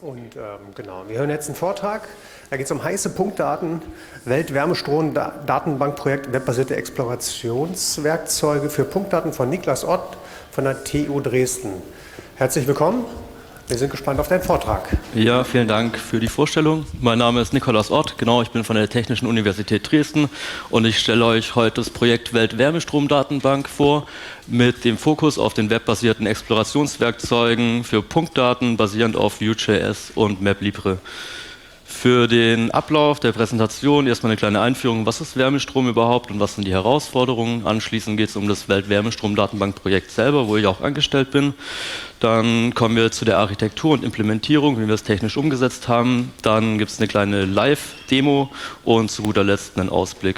Und genau, wir hören jetzt einen Vortrag. Da geht es um heiße Punktdaten, Weltwärmestrom-Datenbankprojekt, webbasierte Explorationswerkzeuge für Punktdaten von Niklas Ott von der TU Dresden. Herzlich willkommen. Wir sind gespannt auf deinen Vortrag. Ja, vielen Dank für die Vorstellung. Mein Name ist Niklas Ott, genau, ich bin von der Technischen Universität Dresden und ich stelle euch heute das Projekt Weltwärmestrom-Datenbank vor mit dem Fokus auf den webbasierten Explorationswerkzeugen für Punktdaten basierend auf Vue.js und MapLibre. Für den Ablauf der Präsentation erstmal eine kleine Einführung, was ist Wärmestrom überhaupt und was sind die Herausforderungen. Anschließend geht es um das Weltwärmestrom-Datenbank-Projekt selber, wo ich auch angestellt bin. Dann kommen wir zu der Architektur und Implementierung, wie wir es technisch umgesetzt haben. Dann gibt es eine kleine Live-Demo und zu guter Letzt einen Ausblick.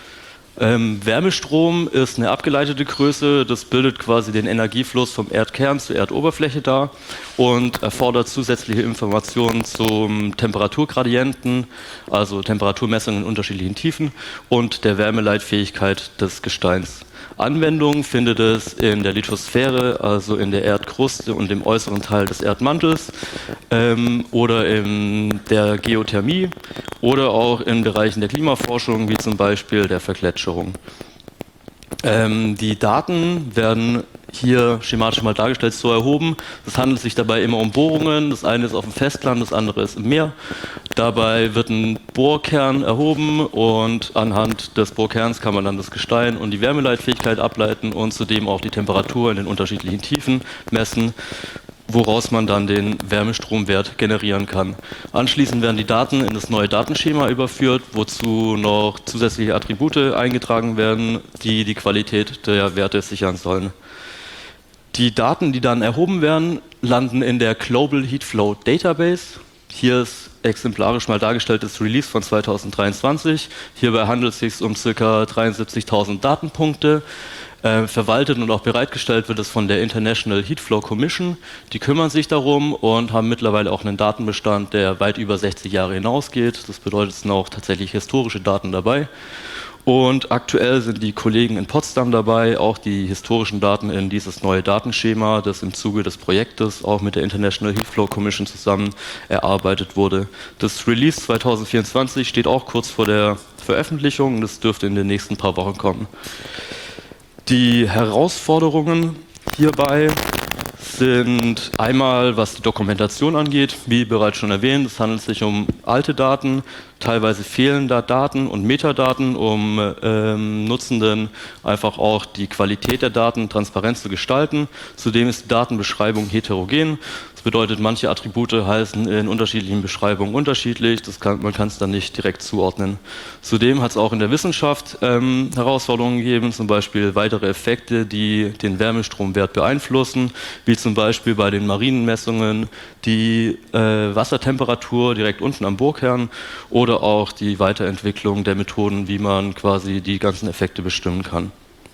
Wärmestrom ist eine abgeleitete Größe, das bildet quasi den Energiefluss vom Erdkern zur Erdoberfläche dar und erfordert zusätzliche Informationen zum Temperaturgradienten, also Temperaturmessungen in unterschiedlichen Tiefen und der Wärmeleitfähigkeit des Gesteins. Anwendung findet es in der Lithosphäre, also in der Erdkruste und im äußeren Teil des Erdmantels oder in der Geothermie oder auch in Bereichen der Klimaforschung, wie zum Beispiel der Vergletscherung. Die Daten werden hier schematisch mal dargestellt so erhoben. Es handelt sich dabei immer um Bohrungen. Das eine ist auf dem Festland, das andere ist im Meer. Dabei wird ein Bohrkern erhoben und anhand des Bohrkerns kann man dann das Gestein und die Wärmeleitfähigkeit ableiten und zudem auch die Temperatur in den unterschiedlichen Tiefen messen, woraus man dann den Wärmestromwert generieren kann. Anschließend werden die Daten in das neue Datenschema überführt, wozu noch zusätzliche Attribute eingetragen werden, die die Qualität der Werte sichern sollen. Die Daten, die dann erhoben werden, landen in der Global Heatflow Database. Hier ist exemplarisch mal dargestellt das Release von 2023. Hierbei handelt es sich um ca. 73.000 Datenpunkte. Verwaltet und auch bereitgestellt wird es von der International Heatflow Commission. Die kümmern sich darum und haben mittlerweile auch einen Datenbestand, der weit über 60 Jahre hinausgeht. Das bedeutet, es sind auch tatsächlich historische Daten dabei. Und aktuell sind die Kollegen in Potsdam dabei, auch die historischen Daten in dieses neue Datenschema, das im Zuge des Projektes auch mit der International Heatflow Commission zusammen erarbeitet wurde. Das Release 2024 steht auch kurz vor der Veröffentlichung und das dürfte in den nächsten paar Wochen kommen. Die Herausforderungen hierbei sind einmal, was die Dokumentation angeht, wie bereits schon erwähnt, es handelt sich um alte Daten, teilweise fehlende Daten und Metadaten, um Nutzenden einfach auch die Qualität der Daten transparent zu gestalten. Zudem ist die Datenbeschreibung heterogen. Das bedeutet, manche Attribute heißen in unterschiedlichen Beschreibungen unterschiedlich, man kann es dann nicht direkt zuordnen. Zudem hat es auch in der Wissenschaft Herausforderungen gegeben, zum Beispiel weitere Effekte, die den Wärmestromwert beeinflussen, wie zum Beispiel bei den Marinenmessungen die Wassertemperatur direkt unten am Bohrkern oder auch die Weiterentwicklung der Methoden, wie man quasi die ganzen Effekte bestimmen kann.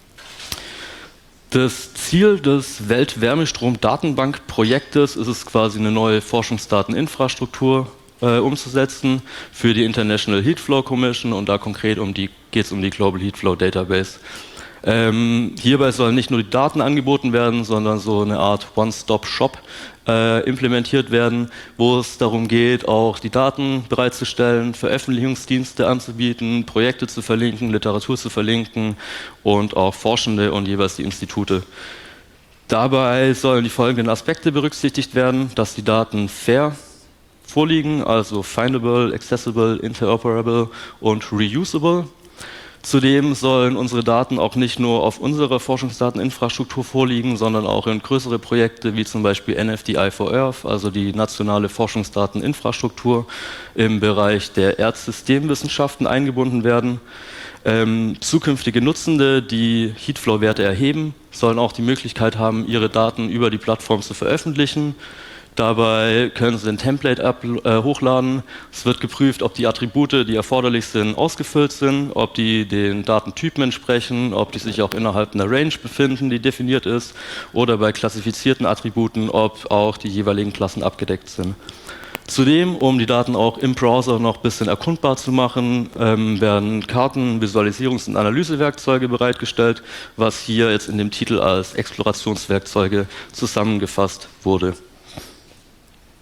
Das Ziel des Weltwärmestrom-Datenbank-Projektes ist es quasi eine neue Forschungsdateninfrastruktur umzusetzen für die International Heatflow Commission und da konkret geht es um die Global Heatflow Database. Hierbei sollen nicht nur die Daten angeboten werden, sondern so eine Art One-Stop-Shop implementiert werden, wo es darum geht, auch die Daten bereitzustellen, Veröffentlichungsdienste anzubieten, Projekte zu verlinken, Literatur zu verlinken und auch Forschende und jeweils die Institute. Dabei sollen die folgenden Aspekte berücksichtigt werden, dass die Daten fair vorliegen, also findable, accessible, interoperable und reusable. Zudem sollen unsere Daten auch nicht nur auf unserer Forschungsdateninfrastruktur vorliegen, sondern auch in größere Projekte wie zum Beispiel NFDI for Earth, also die nationale Forschungsdateninfrastruktur im Bereich der Erdsystemwissenschaften eingebunden werden. Zukünftige Nutzende, die Heatflow-Werte erheben, sollen auch die Möglichkeit haben, ihre Daten über die Plattform zu veröffentlichen. Dabei können Sie ein Template hochladen. Es wird geprüft, ob die Attribute, die erforderlich sind, ausgefüllt sind, ob die den Datentypen entsprechen, ob die sich auch innerhalb einer Range befinden, die definiert ist, oder bei klassifizierten Attributen, ob auch die jeweiligen Klassen abgedeckt sind. Zudem, um die Daten auch im Browser noch ein bisschen erkundbar zu machen, werden Karten-, Visualisierungs- und Analysewerkzeuge bereitgestellt, was hier jetzt in dem Titel als Explorationswerkzeuge zusammengefasst wurde.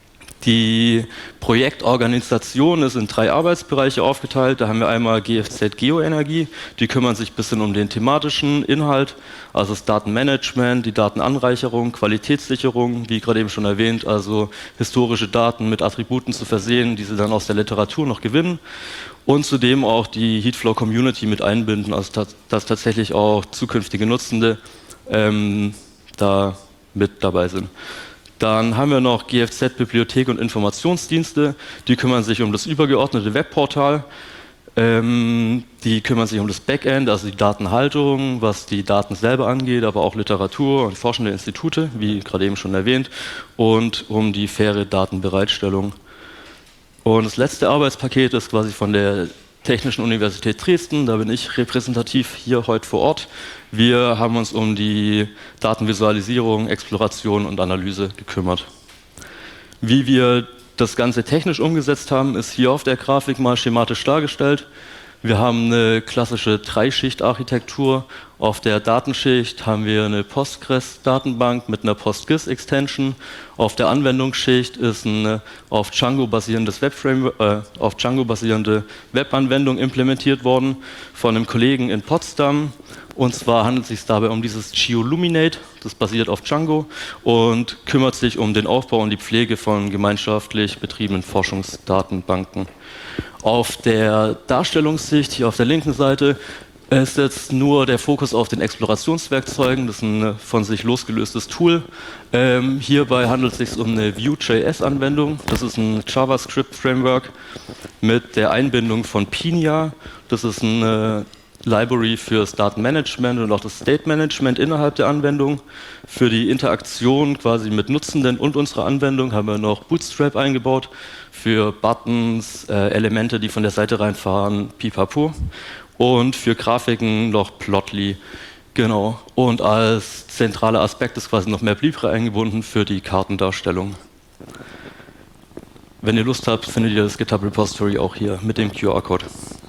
Die Projektorganisation ist in 3 Arbeitsbereiche aufgeteilt. Da haben wir einmal GFZ Geoenergie, die kümmern sich ein bisschen um den thematischen Inhalt, also das Datenmanagement, die Datenanreicherung, Qualitätssicherung, wie gerade eben schon erwähnt, also historische Daten mit Attributen zu versehen, die sie dann aus der Literatur noch gewinnen und zudem auch die Heatflow Community mit einbinden, also dass tatsächlich auch zukünftige Nutzende da mit dabei sind. Dann haben wir noch GFZ Bibliothek und Informationsdienste, die kümmern sich um das übergeordnete Webportal, die kümmern sich um das Backend, also die Datenhaltung, was die Daten selber angeht, aber auch Literatur und forschende Institute, wie gerade eben schon erwähnt, und um die faire Datenbereitstellung. Und das letzte Arbeitspaket ist quasi von der Technischen Universität Dresden, da bin ich repräsentativ hier heute vor Ort. Wir haben uns um die Datenvisualisierung, Exploration und Analyse gekümmert. Wie wir das Ganze technisch umgesetzt haben, ist hier auf der Grafik mal schematisch dargestellt. Wir haben eine klassische 3-Schicht-Architektur. Auf der Datenschicht haben wir eine Postgres-Datenbank mit einer PostGIS-Extension. Auf der Anwendungsschicht ist eine auf Django basierende Webanwendung implementiert worden von einem Kollegen in Potsdam. Und zwar handelt es sich dabei um dieses Geoluminate, das basiert auf Django und kümmert sich um den Aufbau und die Pflege von gemeinschaftlich betriebenen Forschungsdatenbanken. Auf der Darstellungssicht, hier auf der linken Seite, ist jetzt nur der Fokus auf den Explorationswerkzeugen. Das ist ein von sich losgelöstes Tool. Hierbei handelt es sich um eine Vue.js-Anwendung. Das ist ein JavaScript-Framework mit der Einbindung von Pinia. Das ist eine Library für das Datenmanagement und auch das State Management innerhalb der Anwendung. Für die Interaktion quasi mit Nutzenden und unserer Anwendung haben wir noch Bootstrap eingebaut. Für Buttons, Elemente, die von der Seite reinfahren, pipapo. Und für Grafiken noch Plotly. Genau. Und als zentraler Aspekt ist quasi noch MapLibre eingebunden für die Kartendarstellung. Wenn ihr Lust habt, findet ihr das GitHub Repository auch hier mit dem QR-Code.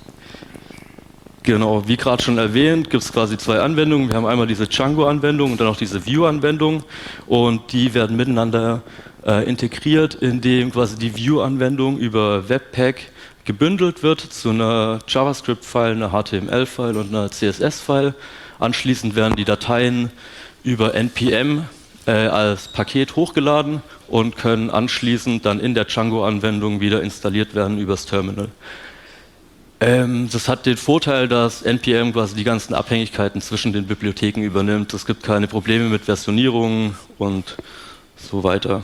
Genau, wie gerade schon erwähnt, gibt es quasi 2 Anwendungen. Wir haben einmal diese Django-Anwendung und dann auch diese Vue-Anwendung. Und die werden miteinander integriert, indem quasi die Vue-Anwendung über Webpack gebündelt wird zu einer JavaScript-File, einer HTML-File und einer CSS-File. Anschließend werden die Dateien über NPM als Paket hochgeladen und können anschließend dann in der Django-Anwendung wieder installiert werden übers Terminal. Das hat den Vorteil, dass NPM quasi die ganzen Abhängigkeiten zwischen den Bibliotheken übernimmt. Es gibt keine Probleme mit Versionierung und so weiter.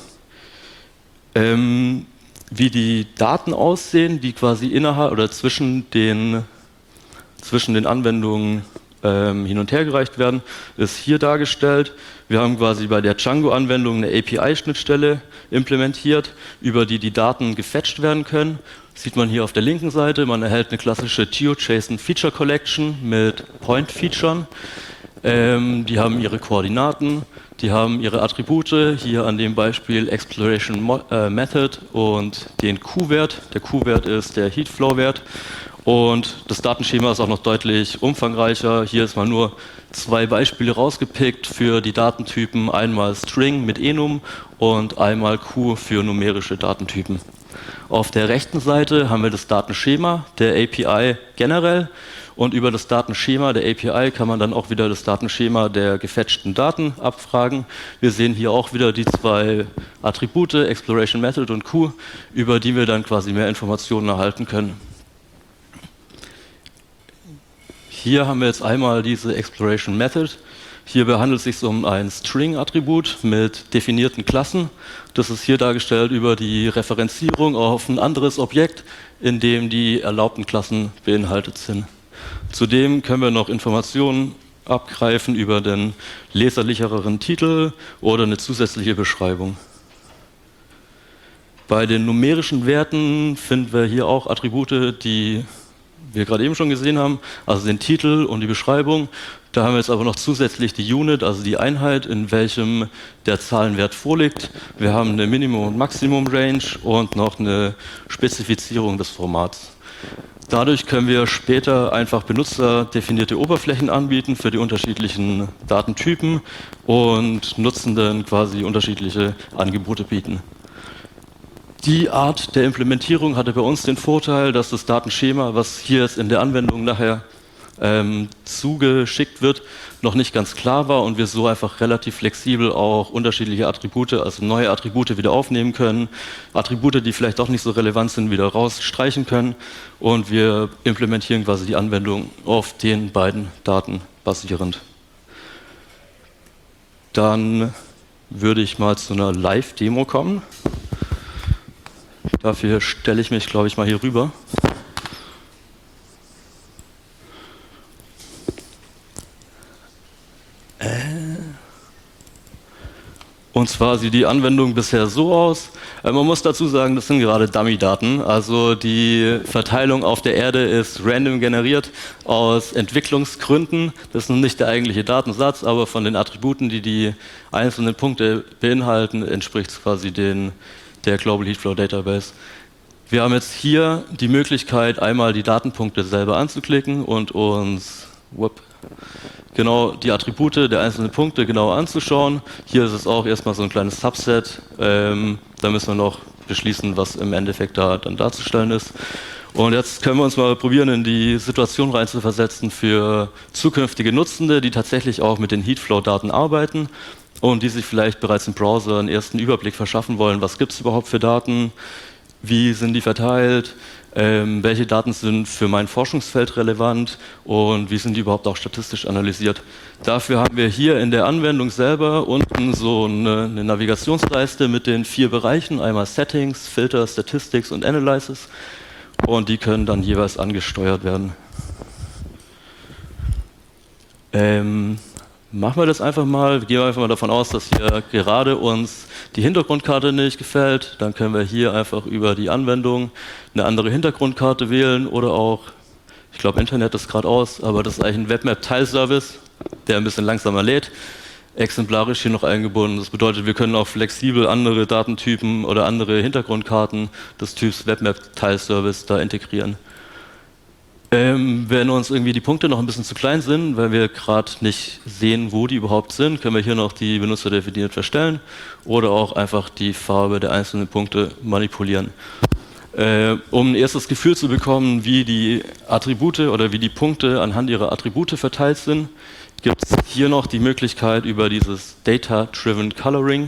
Wie die Daten aussehen, die quasi innerhalb oder zwischen den Anwendungen hin und her gereicht werden, ist hier dargestellt. Wir haben quasi bei der Django-Anwendung eine API-Schnittstelle implementiert, über die die Daten gefetcht werden können. Das sieht man hier auf der linken Seite. Man erhält eine klassische GeoJSON Feature Collection mit Point-Featuren. Die haben ihre Koordinaten, die haben ihre Attribute, hier an dem Beispiel Exploration Method und den Q-Wert. Der Q-Wert ist der Heatflow-Wert. Und das Datenschema ist auch noch deutlich umfangreicher. Hier ist mal nur 2 Beispiele rausgepickt für die Datentypen. Einmal String mit enum und einmal Q für numerische Datentypen. Auf der rechten Seite haben wir das Datenschema der API generell. Und über das Datenschema der API kann man dann auch wieder das Datenschema der gefetchten Daten abfragen. Wir sehen hier auch wieder die 2 Attribute, Exploration Method und Q, über die wir dann quasi mehr Informationen erhalten können. Hier haben wir jetzt einmal diese Exploration Method. Hierbei handelt es sich um ein String-Attribut mit definierten Klassen. Das ist hier dargestellt über die Referenzierung auf ein anderes Objekt, in dem die erlaubten Klassen beinhaltet sind. Zudem können wir noch Informationen abgreifen über den leserlicheren Titel oder eine zusätzliche Beschreibung. Bei den numerischen Werten finden wir hier auch Attribute, die wir gerade eben schon gesehen haben, also den Titel und die Beschreibung. Da haben wir jetzt aber noch zusätzlich die Unit, also die Einheit, in welchem der Zahlenwert vorliegt. Wir haben eine Minimum- und Maximum-Range und noch eine Spezifizierung des Formats. Dadurch können wir später einfach benutzerdefinierte Oberflächen anbieten für die unterschiedlichen Datentypen und Nutzenden quasi unterschiedliche Angebote bieten. Die Art der Implementierung hatte bei uns den Vorteil, dass das Datenschema, was hier jetzt in der Anwendung nachher zugeschickt wird, noch nicht ganz klar war und wir so einfach relativ flexibel auch unterschiedliche Attribute, also neue Attribute wieder aufnehmen können, Attribute, die vielleicht auch nicht so relevant sind, wieder rausstreichen können und wir implementieren quasi die Anwendung auf den beiden Daten basierend. Dann würde ich mal zu einer Live-Demo kommen. Dafür stelle ich mich, glaube ich, mal hier rüber. Und zwar sieht die Anwendung bisher so aus. Man muss dazu sagen, das sind gerade Dummy-Daten. Also die Verteilung auf der Erde ist random generiert aus Entwicklungsgründen. Das ist nicht der eigentliche Datensatz, aber von den Attributen, die die einzelnen Punkte beinhalten, entspricht es quasi der Global Heatflow Database. Wir haben jetzt hier die Möglichkeit, einmal die Datenpunkte selber anzuklicken und uns genau die Attribute der einzelnen Punkte genau anzuschauen. Hier ist es auch erstmal so ein kleines Subset. Da müssen wir noch beschließen, was im Endeffekt da dann darzustellen ist. Und jetzt können wir uns mal probieren, in die Situation reinzuversetzen für zukünftige Nutzende, die tatsächlich auch mit den Heatflow-Daten arbeiten und die sich vielleicht bereits im Browser einen ersten Überblick verschaffen wollen, was gibt es überhaupt für Daten, wie sind die verteilt, welche Daten sind für mein Forschungsfeld relevant und wie sind die überhaupt auch statistisch analysiert. Dafür haben wir hier in der Anwendung selber unten so eine Navigationsleiste mit den 4 Bereichen, einmal Settings, Filter, Statistics und Analysis und die können dann jeweils angesteuert werden. Machen wir das einfach mal. Wir gehen einfach mal davon aus, dass hier gerade uns die Hintergrundkarte nicht gefällt. Dann können wir hier einfach über die Anwendung eine andere Hintergrundkarte wählen oder auch, ich glaube Internet ist gerade aus, aber das ist eigentlich ein Webmap-Teilservice, der ein bisschen langsamer lädt, exemplarisch hier noch eingebunden. Das bedeutet, wir können auch flexibel andere Datentypen oder andere Hintergrundkarten des Typs Webmap-Teilservice da integrieren. Wenn uns irgendwie die Punkte noch ein bisschen zu klein sind, weil wir gerade nicht sehen, wo die überhaupt sind, können wir hier noch die benutzerdefiniert verstellen oder auch einfach die Farbe der einzelnen Punkte manipulieren. Um ein erstes Gefühl zu bekommen, wie die Attribute oder wie die Punkte anhand ihrer Attribute verteilt sind, gibt es hier noch die Möglichkeit über dieses Data-Driven Coloring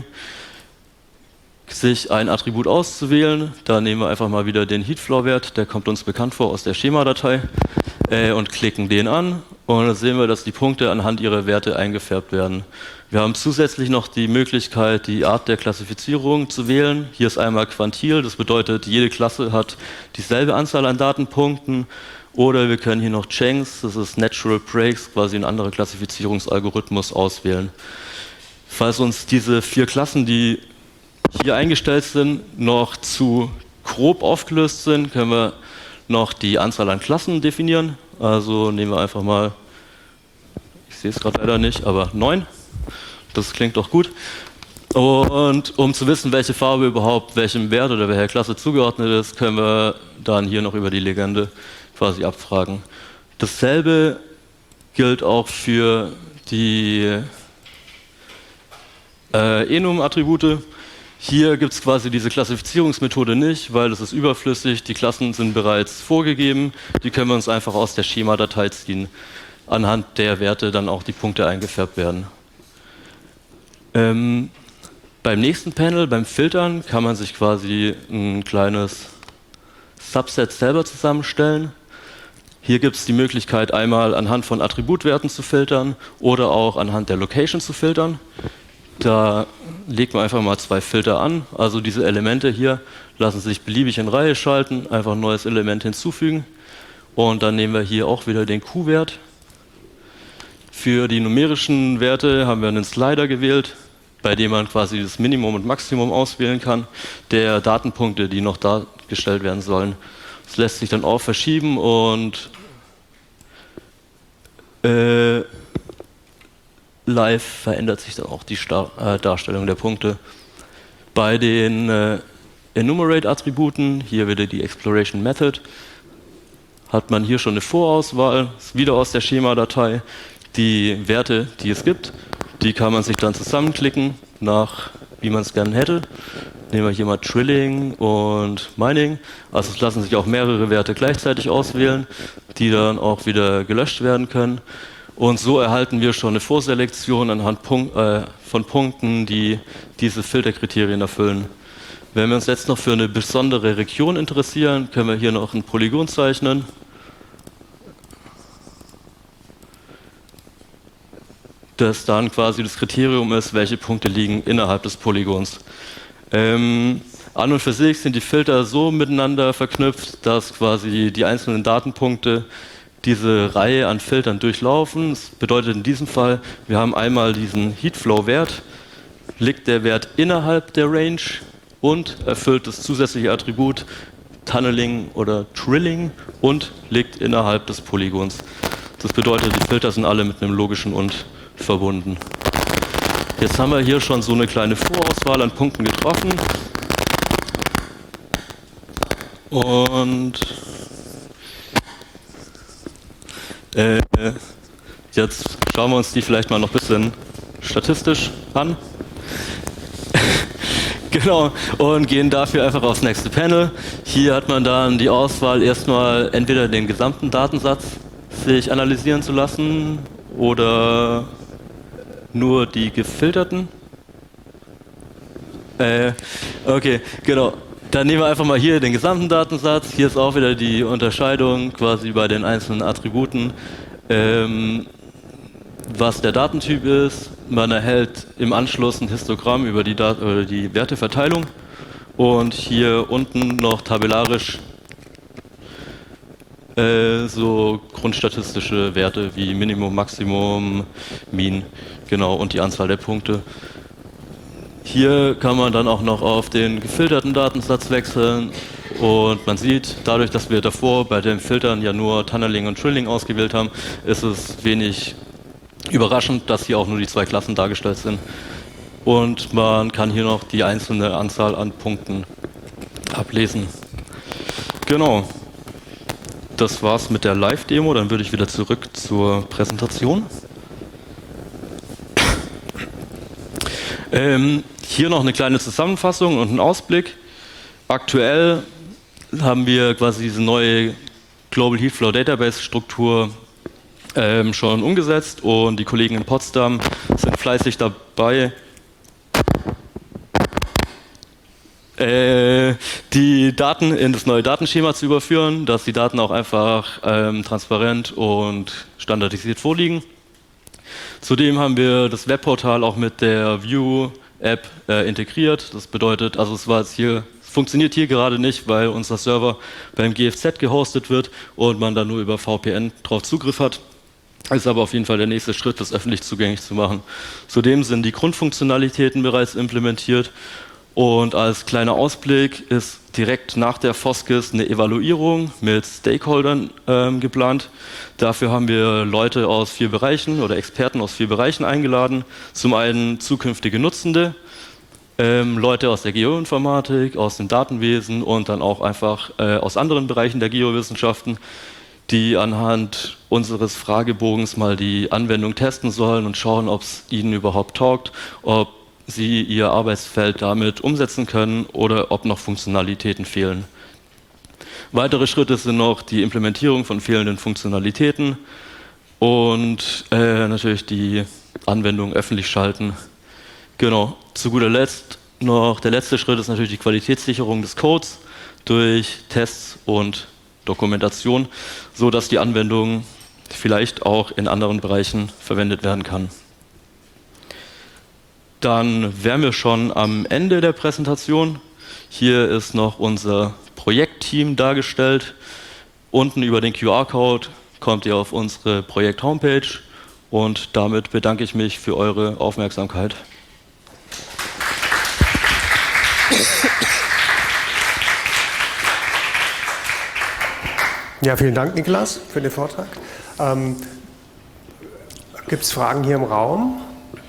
sich ein Attribut auszuwählen. Da nehmen wir einfach mal wieder den Heatflow-Wert, der kommt uns bekannt vor aus der Schemadatei und klicken den an und dann sehen wir, dass die Punkte anhand ihrer Werte eingefärbt werden. Wir haben zusätzlich noch die Möglichkeit, die Art der Klassifizierung zu wählen. Hier ist einmal Quantil, das bedeutet, jede Klasse hat dieselbe Anzahl an Datenpunkten. Oder wir können hier noch Chunks, das ist Natural Breaks, quasi ein anderer Klassifizierungsalgorithmus auswählen. Falls uns diese 4 Klassen, die hier eingestellt sind, noch zu grob aufgelöst sind, können wir noch die Anzahl an Klassen definieren. Also nehmen wir einfach mal, ich sehe es gerade leider nicht, aber 9. Das klingt doch gut. Und um zu wissen, welche Farbe überhaupt welchem Wert oder welcher Klasse zugeordnet ist, können wir dann hier noch über die Legende quasi abfragen. Dasselbe gilt auch für die Enum-Attribute. Hier gibt es quasi diese Klassifizierungsmethode nicht, weil das ist überflüssig, die Klassen sind bereits vorgegeben, die können wir uns einfach aus der Schemadatei ziehen, anhand der Werte dann auch die Punkte eingefärbt werden. Beim nächsten Panel, beim Filtern, kann man sich quasi ein kleines Subset selber zusammenstellen. Hier gibt es die Möglichkeit, einmal anhand von Attributwerten zu filtern oder auch anhand der Location zu filtern. Da legt man einfach mal 2 Filter an, also diese Elemente hier lassen sich beliebig in Reihe schalten, einfach ein neues Element hinzufügen und dann nehmen wir hier auch wieder den Q-Wert. Für die numerischen Werte haben wir einen Slider gewählt, bei dem man quasi das Minimum und Maximum auswählen kann, der Datenpunkte, die noch dargestellt werden sollen. Das lässt sich dann auch verschieben und live verändert sich dann auch die Darstellung der Punkte. Bei den Enumerate-Attributen, hier wieder die Exploration Method, hat man hier schon eine Vorauswahl, wieder aus der Schemadatei. Die Werte, die es gibt, die kann man sich dann zusammenklicken, nach wie man es gerne hätte. Nehmen wir hier mal Trilling und Mining. Also es lassen sich auch mehrere Werte gleichzeitig auswählen, die dann auch wieder gelöscht werden können. Und so erhalten wir schon eine Vorselektion anhand von Punkten, die diese Filterkriterien erfüllen. Wenn wir uns jetzt noch für eine besondere Region interessieren, können wir hier noch ein Polygon zeichnen. Das dann quasi das Kriterium ist, welche Punkte liegen innerhalb des Polygons. An und für sich sind die Filter so miteinander verknüpft, dass quasi die einzelnen Datenpunkte diese Reihe an Filtern durchlaufen. Das bedeutet in diesem Fall, wir haben einmal diesen Heatflow-Wert, liegt der Wert innerhalb der Range und erfüllt das zusätzliche Attribut Tunneling oder Trilling und liegt innerhalb des Polygons. Das bedeutet, die Filter sind alle mit einem logischen und verbunden. Jetzt haben wir hier schon so eine kleine Vorauswahl an Punkten getroffen. Und jetzt schauen wir uns die vielleicht mal noch ein bisschen statistisch an. Genau, und gehen dafür einfach aufs nächste Panel. Hier hat man dann die Auswahl, erstmal entweder den gesamten Datensatz sich analysieren zu lassen oder nur die gefilterten. Okay, genau. Dann nehmen wir einfach mal hier den gesamten Datensatz. Hier ist auch wieder die Unterscheidung quasi bei den einzelnen Attributen, was der Datentyp ist. Man erhält im Anschluss ein Histogramm über die Werteverteilung und hier unten noch tabellarisch so grundstatistische Werte wie Minimum, Maximum, Mean, genau, und die Anzahl der Punkte. Hier kann man dann auch noch auf den gefilterten Datensatz wechseln und man sieht, dadurch, dass wir davor bei den Filtern ja nur Tunneling und Trilling ausgewählt haben, ist es wenig überraschend, dass hier auch nur die zwei Klassen dargestellt sind. Und man kann hier noch die einzelne Anzahl an Punkten ablesen. Genau. Das war's mit der Live-Demo, dann würde ich wieder zurück zur Präsentation. Hier noch eine kleine Zusammenfassung und einen Ausblick. Aktuell haben wir quasi diese neue Global Heatflow Database Struktur schon umgesetzt und die Kollegen in Potsdam sind fleißig dabei, die Daten in das neue Datenschema zu überführen, dass die Daten auch einfach transparent und standardisiert vorliegen. Zudem haben wir das Webportal auch mit der View-App integriert. Das bedeutet, also es funktioniert hier gerade nicht, weil unser Server beim GFZ gehostet wird und man da nur über VPN drauf Zugriff hat. Ist aber auf jeden Fall der nächste Schritt, das öffentlich zugänglich zu machen. Zudem sind die Grundfunktionalitäten bereits implementiert. Und als kleiner Ausblick ist direkt nach der FOSGIS eine Evaluierung mit Stakeholdern geplant. Dafür haben wir Leute aus 4 Bereichen oder Experten aus 4 Bereichen eingeladen. Zum einen zukünftige Nutzende, Leute aus der Geoinformatik, aus dem Datenwesen und dann auch einfach aus anderen Bereichen der Geowissenschaften, die anhand unseres Fragebogens mal die Anwendung testen sollen und schauen, ob es ihnen überhaupt taugt, ob sie ihr Arbeitsfeld damit umsetzen können oder ob noch Funktionalitäten fehlen. Weitere Schritte sind noch die Implementierung von fehlenden Funktionalitäten und natürlich die Anwendung öffentlich schalten. Genau, zu guter Letzt noch der letzte Schritt ist natürlich die Qualitätssicherung des Codes durch Tests und Dokumentation, so dass die Anwendung vielleicht auch in anderen Bereichen verwendet werden kann. Dann wären wir schon am Ende der Präsentation. Hier ist noch unser Projektteam dargestellt. Unten über den QR-Code kommt ihr auf unsere Projekt-Homepage und damit bedanke ich mich für eure Aufmerksamkeit. Ja, vielen Dank, Niklas, für den Vortrag. Gibt es Fragen hier im Raum?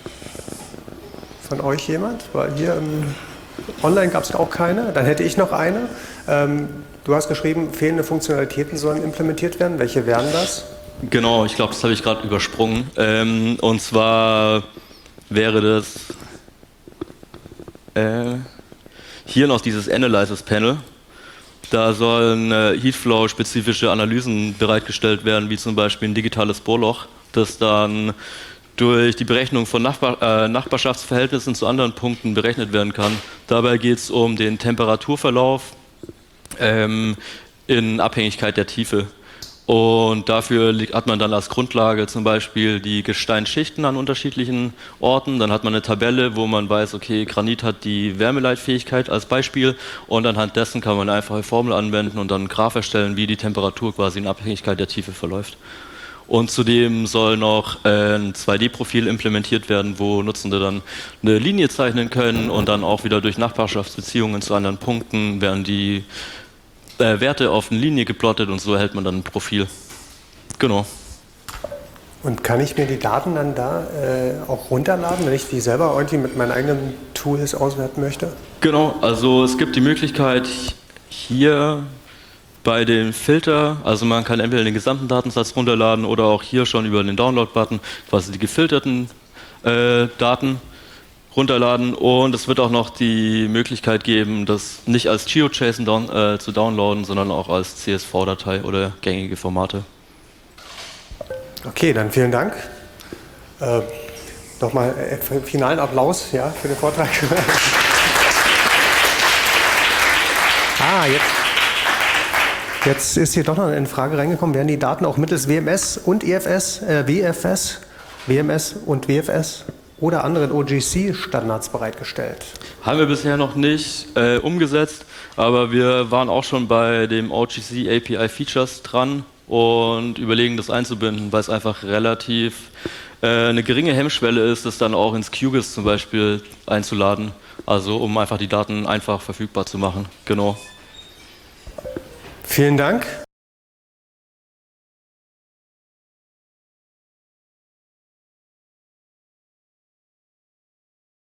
Von euch jemand? Weil hier online gab es auch keine. Dann hätte ich noch eine. Du hast geschrieben, fehlende Funktionalitäten sollen implementiert werden. Welche wären das? Genau, ich glaube, das habe ich gerade übersprungen. Und zwar wäre das hier noch dieses Analysis-Panel. Da sollen Heatflow-spezifische Analysen bereitgestellt werden, wie zum Beispiel ein digitales Bohrloch, das dann durch die Berechnung von Nachbarschaftsverhältnissen zu anderen Punkten berechnet werden kann. Dabei geht es um den Temperaturverlauf in Abhängigkeit der Tiefe. Und dafür hat man dann als Grundlage zum Beispiel die Gesteinsschichten an unterschiedlichen Orten. Dann hat man eine Tabelle, wo man weiß, okay, Granit hat die Wärmeleitfähigkeit als Beispiel. Und anhand dessen kann man eine einfache Formel anwenden und dann einen Graph erstellen, wie die Temperatur quasi in Abhängigkeit der Tiefe verläuft. Und zudem soll noch ein 2D-Profil implementiert werden, wo Nutzende dann eine Linie zeichnen können und dann auch wieder durch Nachbarschaftsbeziehungen zu anderen Punkten werden die Werte auf eine Linie geplottet und so erhält man dann ein Profil. Genau. Und kann ich mir die Daten dann da auch runterladen, wenn ich die selber irgendwie mit meinen eigenen Tools auswerten möchte? Genau, also es gibt die Möglichkeit hier bei dem Filter, also man kann entweder den gesamten Datensatz runterladen oder auch hier schon über den Download-Button quasi die gefilterten Daten runterladen, und es wird auch noch die Möglichkeit geben, das nicht als GeoJSON zu downloaden, sondern auch als CSV-Datei oder gängige Formate. Okay, dann vielen Dank. Nochmal finalen Applaus für den Vortrag. Jetzt ist hier doch noch eine Frage reingekommen. Werden die Daten auch mittels WMS und WMS und WFS oder anderen OGC-Standards bereitgestellt? Haben wir bisher noch nicht umgesetzt, aber wir waren auch schon bei dem OGC API Features dran und überlegen, das einzubinden, weil es einfach relativ eine geringe Hemmschwelle ist, das dann auch ins QGIS zum Beispiel einzuladen, also um einfach die Daten einfach verfügbar zu machen. Genau. Vielen Dank.